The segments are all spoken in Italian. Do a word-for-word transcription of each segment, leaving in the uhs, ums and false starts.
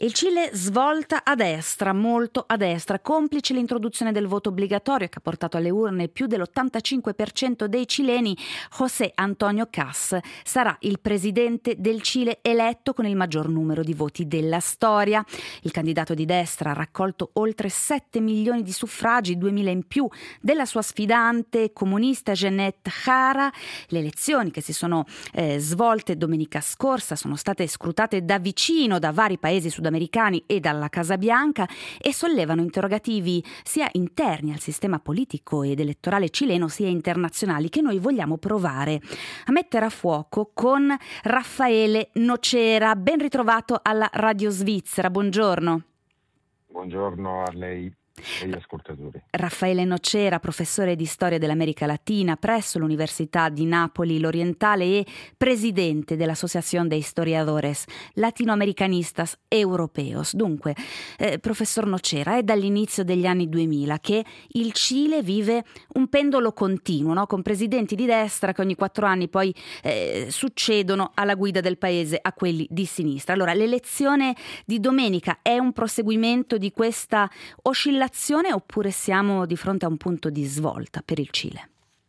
Il Cile svolta a destra, molto a destra, complice l'introduzione del voto obbligatorio che ha portato alle urne più dell'ottantacinque per cento dei cileni. José Antonio Kast sarà il presidente del Cile eletto con il maggior numero di voti della storia. Il candidato di destra ha raccolto oltre sette milioni di suffragi, duemila in più della sua sfidante comunista Jeanette Jara. Le elezioni che si sono eh, svolte domenica scorsa sono state scrutate da vicino da vari paesi sudamericani e dalla Casa Bianca e sollevano interrogativi sia interni al sistema politico ed elettorale cileno sia internazionali che noi vogliamo provare a mettere a fuoco con Raffaele Nocera. Ben ritrovato alla Radio Svizzera, buongiorno. Buongiorno a lei e agli ascoltatori. Raffaele Nocera, professore di storia dell'America Latina presso l'Università di Napoli l'Orientale e presidente dell'Associación de Historiadores Latinoamericanistas Europeos. Dunque, eh, professor Nocera, è dall'inizio degli anni duemila che il Cile vive un pendolo continuo, no? Con presidenti di destra che ogni quattro anni poi eh, succedono alla guida del paese a quelli di sinistra. Allora, l'elezione di domenica è un proseguimento di questa oscillazione oppure siamo di fronte a un punto di svolta per il Cile?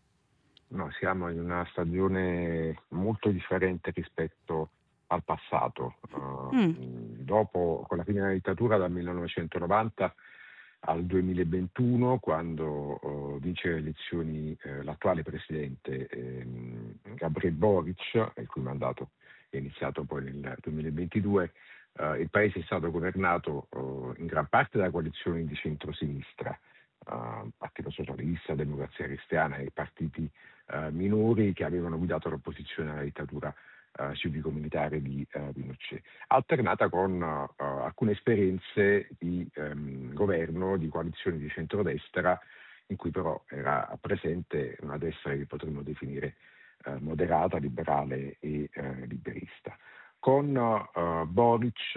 No, siamo in una stagione molto differente rispetto al passato. Uh, mm. Dopo, con la fine della dittatura dal millenovecentonovanta al duemilaventuno, quando uh, vince le elezioni uh, l'attuale presidente eh, Gabriel Boric, il cui mandato è iniziato poi nel duemilaventidue, Uh, il paese è stato governato uh, in gran parte da coalizioni di centrosinistra, uh, Partito Socialista, Democrazia Cristiana e partiti uh, minori che avevano guidato l'opposizione alla dittatura uh, civico-militare di uh, Pinochet, alternata con uh, alcune esperienze di um, governo di coalizioni di centrodestra in cui però era presente una destra che potremmo definire uh, moderata, liberale e uh, liberista. Con uh, Boric, uh,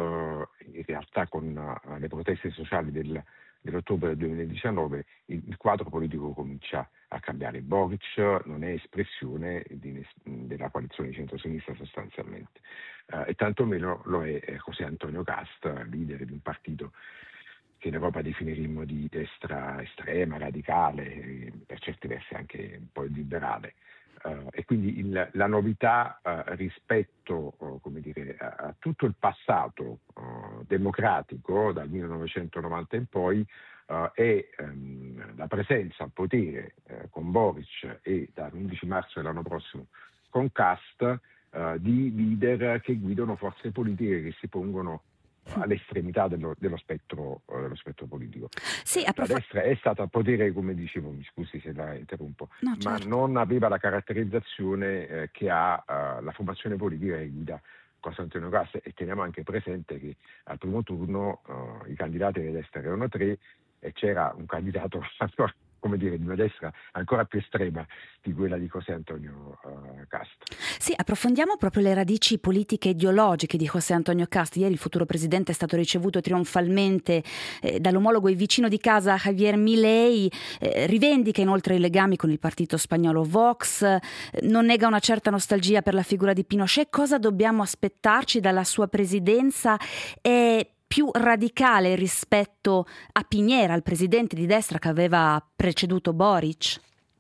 in realtà con uh, le proteste sociali del, dell'ottobre del duemiladiciannove, il, il quadro politico comincia a cambiare. Boric non è espressione di, della coalizione di centrosinistra sostanzialmente, uh, e tantomeno lo è José Antonio Kast, leader di un partito che in Europa definiremmo di destra estrema, radicale, per certi versi anche un po' liberale. Uh, e quindi il, la novità uh, rispetto uh, come dire, a, a tutto il passato uh, democratico dal millenovecentonovanta in poi uh, è um, la presenza al potere uh, con Boric e dall'undici marzo dell'anno prossimo con Kast uh, di leader che guidano forze politiche che si pongono all'estremità dello, dello, spettro, uh, dello spettro politico. Sì, la destra è stata al potere, come dicevo, mi scusi se la interrompo, no, ma certo. non aveva la caratterizzazione eh, che ha uh, la formazione politica che guida José Antonio Kast, e teniamo anche presente che al primo turno uh, i candidati della destra erano tre e c'era un candidato come dire, di una destra ancora più estrema di quella di José Antonio uh, Kast. Sì, approfondiamo proprio le radici politiche e ideologiche di José Antonio Kast. Ieri il futuro presidente è stato ricevuto trionfalmente eh, dall'omologo e vicino di casa Javier Milei, eh, rivendica inoltre i legami con il partito spagnolo Vox, eh, non nega una certa nostalgia per la figura di Pinochet. Cosa dobbiamo aspettarci dalla sua presidenza? E più radicale rispetto a Piñera, il presidente di destra che aveva preceduto Boric?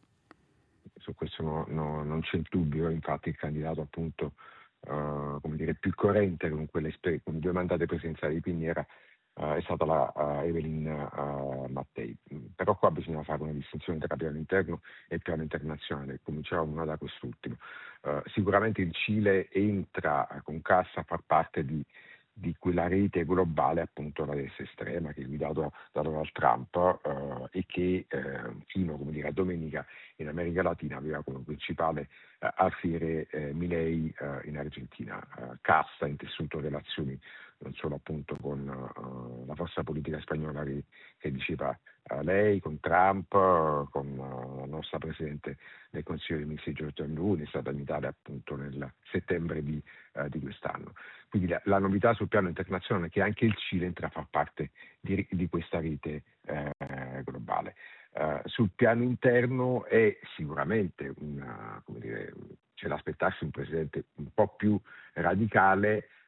Su questo no, no, non c'è dubbio, infatti il candidato appunto uh, come dire, più coerente con, quelle, con due mandati presidenziali di Piñera uh, è stata la uh, Evelyn uh, Mattei. Però qua bisogna fare una distinzione tra piano interno e piano internazionale, cominciamo da quest'ultimo. Uh, sicuramente il Cile entra con Kast a far parte di di quella rete globale, appunto la destra estrema, che è guidato da Donald Trump uh, e che uh, fino come dire, a domenica in America Latina aveva come principale uh, alfiere uh, Milei uh, in Argentina. Uh, Kast ha intessuto relazioni non solo appunto con uh, la forza politica spagnola che, che diceva uh, lei, con Trump, uh, con uh, la nostra Presidente del Consiglio dei Ministri Giorgia Meloni, è stata in Italia appunto nel settembre di, uh, di quest'anno. Quindi la, la novità sul piano internazionale è che anche il Cile entra a far parte di, di questa rete eh, globale. Uh, sul piano interno è sicuramente una, come dire, c'è da aspettarsi un presidente un po' più radicale,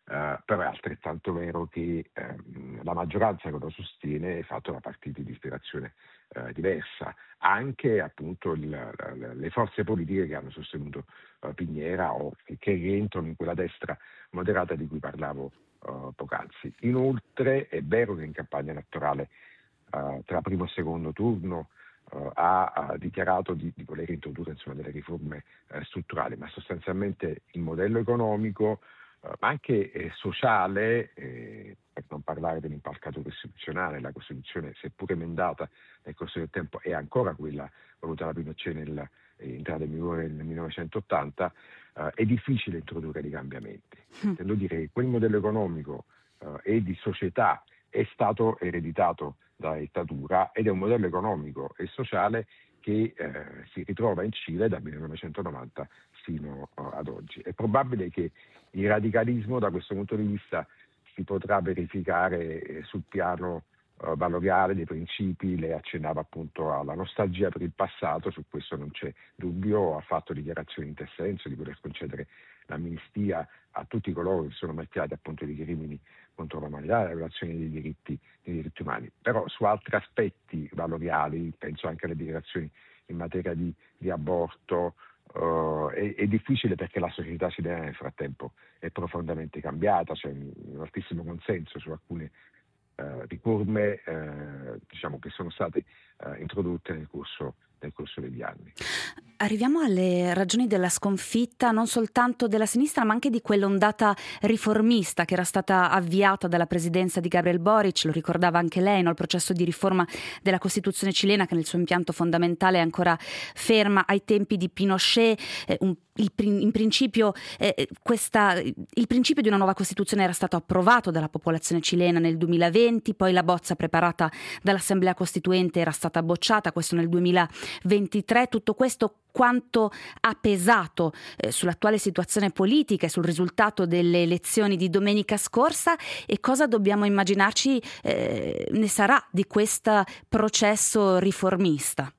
Uh, però è altrettanto vero che um, la maggioranza che lo sostiene è fatta da partiti di ispirazione uh, diversa, anche appunto il, la, le forze politiche che hanno sostenuto uh, Piñera o che, che rientrano in quella destra moderata di cui parlavo uh, poc'anzi. Inoltre è vero che in campagna elettorale uh, tra primo e secondo turno uh, ha, ha dichiarato di, di voler introdurre insomma, delle riforme uh, strutturali, ma sostanzialmente il modello economico Uh, ma anche eh, sociale, eh, per non parlare dell'impalcatura istituzionale. La Costituzione, seppur emendata nel corso del tempo, è ancora quella voluta da Pinochet nell'entrata in vigore nel millenovecentottanta, uh, è difficile introdurre dei cambiamenti. Mm. Intendo dire che quel modello economico uh, e di società è stato ereditato dalla dittatura ed è un modello economico e sociale che eh, si ritrova in Cile dal millenovecentonovanta fino uh, ad oggi. È probabile che il radicalismo da questo punto di vista si potrà verificare eh, sul piano uh, valoriale dei principi. Lei accennava appunto alla nostalgia per il passato, su questo non c'è dubbio, ha fatto dichiarazioni in tal senso di voler concedere l'amnistia a tutti coloro che sono marchiati appunto di crimini contro l'umanità, la violazione dei diritti, dei diritti umani. Però su altri aspetti valoriali, penso anche alle dichiarazioni in materia di, di aborto, uh, è, è difficile perché la società cilena nel frattempo è profondamente cambiata, c'è un, un altissimo consenso su alcune uh, riforme uh, diciamo, che sono state uh, introdotte nel corso nel corso degli anni. Arriviamo alle ragioni della sconfitta non soltanto della sinistra ma anche di quell'ondata riformista che era stata avviata dalla presidenza di Gabriel Boric, lo ricordava anche lei, no? Il processo di riforma della Costituzione cilena che nel suo impianto fondamentale è ancora ferma ai tempi di Pinochet. Eh, un Il, in principio, eh, questa, il principio di una nuova Costituzione era stato approvato dalla popolazione cilena nel duemilaventi, poi la bozza preparata dall'Assemblea Costituente era stata bocciata, questo nel duemilaventitré. Tutto questo quanto ha pesato eh, sull'attuale situazione politica e sul risultato delle elezioni di domenica scorsa, e cosa dobbiamo immaginarci eh, ne sarà di questo processo riformista?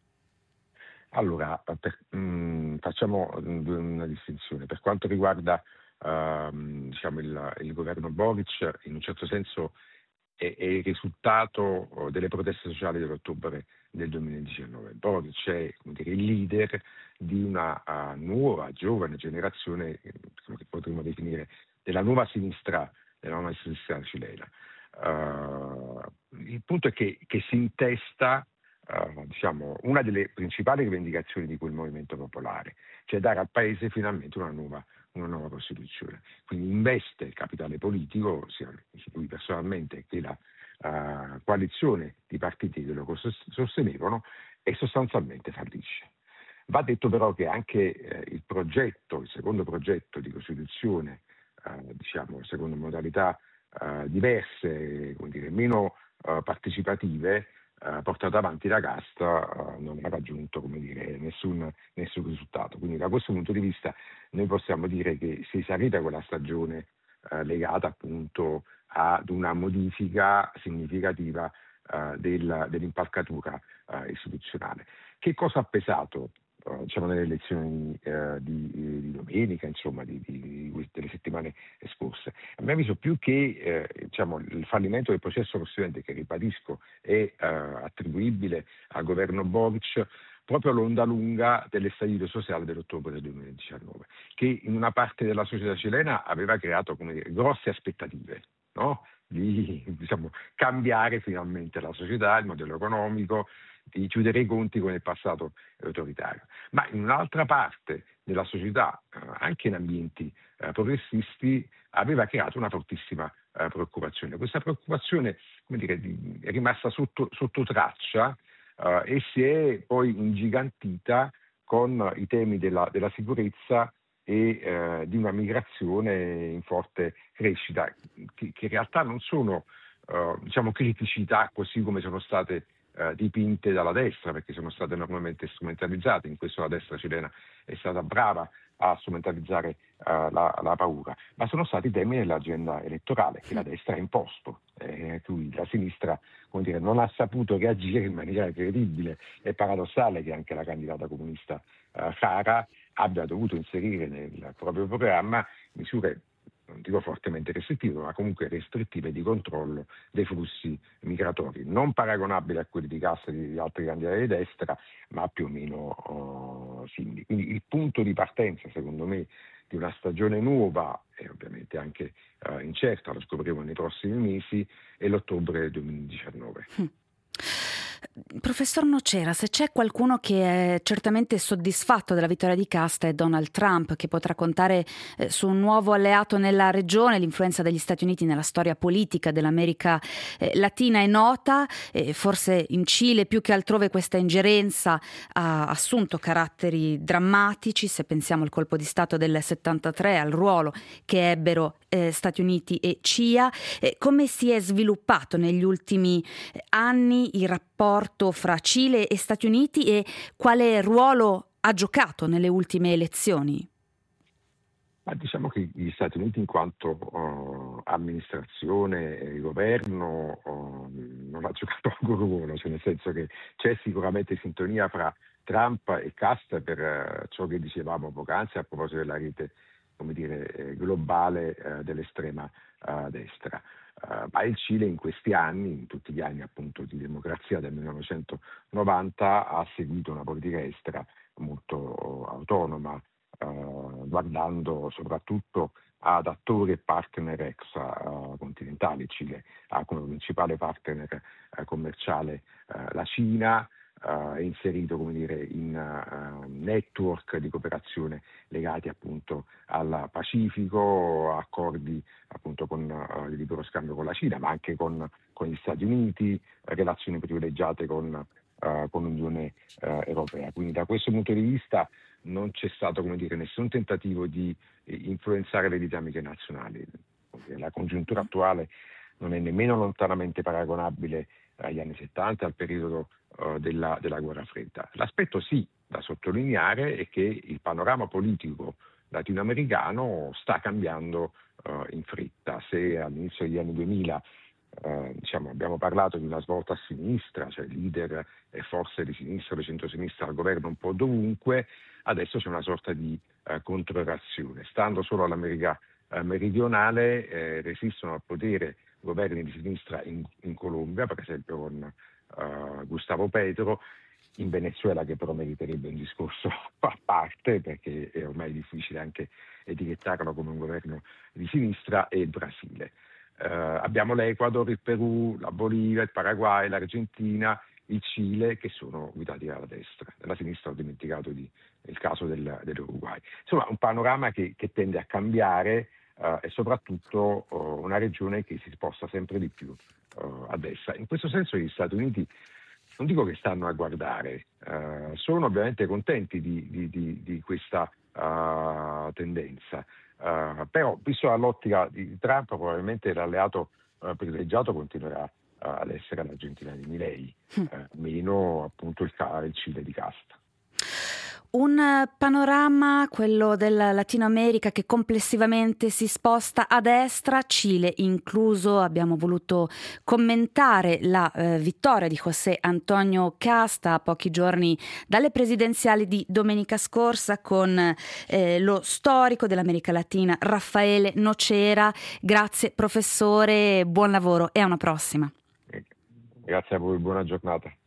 Allora, per, mh, facciamo una distinzione. Per quanto riguarda uh, diciamo il, il governo Boric, in un certo senso è, è il risultato delle proteste sociali dell'ottobre del duemiladiciannove. Boric è, come dire, il leader di una uh, nuova, giovane generazione, che potremmo definire della nuova sinistra, della nuova sinistra cilena. Uh, il punto è che, che si intesta Uh, diciamo, una delle principali rivendicazioni di quel movimento popolare, cioè dare al Paese finalmente una nuova, una nuova Costituzione. Quindi investe il capitale politico, sia lui personalmente che la uh, coalizione di partiti che lo sostenevano, e sostanzialmente fallisce. Va detto però che anche eh, il progetto, il secondo progetto di Costituzione, uh, diciamo, secondo modalità uh, diverse, come dire, meno uh, partecipative, Uh, portato avanti da Casta, uh, non ha raggiunto, come dire, nessun, nessun risultato. Quindi da questo punto di vista noi possiamo dire che si è esaurita quella stagione uh, legata appunto ad una modifica significativa uh, del, dell'impalcatura uh, istituzionale. Che cosa ha pesato uh, diciamo, nelle elezioni uh, di, di domenica, insomma, di, di, di, delle settimane scorse? A mio avviso, più che eh, diciamo, il fallimento del processo costituente, che ribadisco è eh, attribuibile al governo Boric, proprio l'onda lunga dell'estallido sociale dell'ottobre del duemiladiciannove, che in una parte della società cilena aveva creato, come dire, grosse aspettative, no? Di diciamo, cambiare finalmente la società, il modello economico, di chiudere i conti con il passato autoritario. Ma in un'altra parte della società, eh, anche in ambienti eh, progressisti, aveva creato una fortissima eh, preoccupazione. Questa preoccupazione, come dire, di, è rimasta sotto, sotto traccia eh, e si è poi ingigantita con i temi della, della sicurezza e eh, di una migrazione in forte crescita, che, che in realtà non sono eh, diciamo, criticità così come sono state eh, dipinte dalla destra, perché sono state enormemente strumentalizzate. In questo la destra cilena è stata brava a strumentalizzare uh, la, la paura, ma sono stati temi dell'agenda elettorale che la destra ha imposto, eh, cui la sinistra, come dire, non ha saputo reagire in maniera credibile. È paradossale che anche la candidata comunista uh, Jara abbia dovuto inserire nel proprio programma misure non dico fortemente restrittive, ma comunque restrittive di controllo dei flussi migratori, non paragonabili a quelli di Cast e di altri candidati di destra, ma più o meno uh, simili. Quindi il punto di partenza, secondo me, di una stagione nuova e ovviamente anche uh, incerta, lo scopriremo nei prossimi mesi, è l'ottobre duemiladiciannove. Mm. Professor Nocera, se c'è qualcuno che è certamente soddisfatto della vittoria di Cast è Donald Trump, che potrà contare eh, su un nuovo alleato nella regione. L'influenza degli Stati Uniti nella storia politica dell'America eh, Latina è nota, eh, forse in Cile più che altrove questa ingerenza ha assunto caratteri drammatici, se pensiamo al colpo di Stato del settantatré, al ruolo che ebbero eh, Stati Uniti e C I A. Eh, come si è sviluppato negli ultimi anni il rapporto fra Cile e Stati Uniti e quale ruolo ha giocato nelle ultime elezioni? Ma diciamo che gli Stati Uniti in quanto uh, amministrazione e governo uh, non ha giocato alcun ruolo, cioè nel senso che c'è sicuramente sintonia fra Trump e Cast per uh, ciò che dicevamo poc'anzi a proposito della rete, come dire, eh, globale uh, dell'estrema uh, destra. Uh, ma il Cile in questi anni, in tutti gli anni appunto di democrazia del millenovecentonovanta, ha seguito una politica estera molto uh, autonoma, uh, guardando soprattutto ad attori e partner extracontinentali. Il Cile ha come principale partner uh, commerciale uh, la Cina, Uh, è inserito, come dire, in uh, network di cooperazione legati appunto al Pacifico, accordi appunto con uh, il libero scambio con la Cina, ma anche con, con gli Stati Uniti, relazioni privilegiate con, uh, con l'Unione uh, Europea. Quindi da questo punto di vista non c'è stato, come dire, nessun tentativo di eh, influenzare le dinamiche nazionali. La congiuntura attuale non è nemmeno lontanamente paragonabile agli anni settanta, al periodo uh, della, della guerra fredda. L'aspetto sì da sottolineare è che il panorama politico latinoamericano sta cambiando uh, in fretta. Se all'inizio degli anni duemila uh, diciamo, abbiamo parlato di una svolta a sinistra, cioè leader e forze di sinistra o di centrosinistra al governo un po' dovunque, adesso c'è una sorta di uh, controreazione. Stando solo all'America uh, meridionale eh, resistono al potere governi di sinistra in, in Colombia, per esempio con uh, Gustavo Petro, in Venezuela, che però meriterebbe un discorso a parte perché è ormai difficile anche etichettarlo come un governo di sinistra, e il Brasile. Uh, abbiamo l'Ecuador, il Perù, la Bolivia, il Paraguay, l'Argentina, il Cile, che sono guidati dalla destra. Dalla sinistra ho dimenticato di, il caso del, dell'Uruguay. Insomma, un panorama che, che tende a cambiare, Uh, e soprattutto uh, una regione che si sposta sempre di più uh, a destra. In questo senso gli Stati Uniti, non dico che stanno a guardare, uh, sono ovviamente contenti di, di, di, di questa uh, tendenza, uh, però visto dall'ottica di Trump probabilmente l'alleato uh, privilegiato continuerà uh, ad essere l'Argentina di Milei, uh, meno appunto il, il Cile di Cast. Un panorama, quello del Latino America, che complessivamente si sposta a destra, Cile incluso. Abbiamo voluto commentare la eh, vittoria di José Antonio Cast a pochi giorni dalle presidenziali di domenica scorsa con eh, lo storico dell'America Latina Raffaele Nocera. Grazie professore, buon lavoro e a una prossima. Grazie a voi, buona giornata.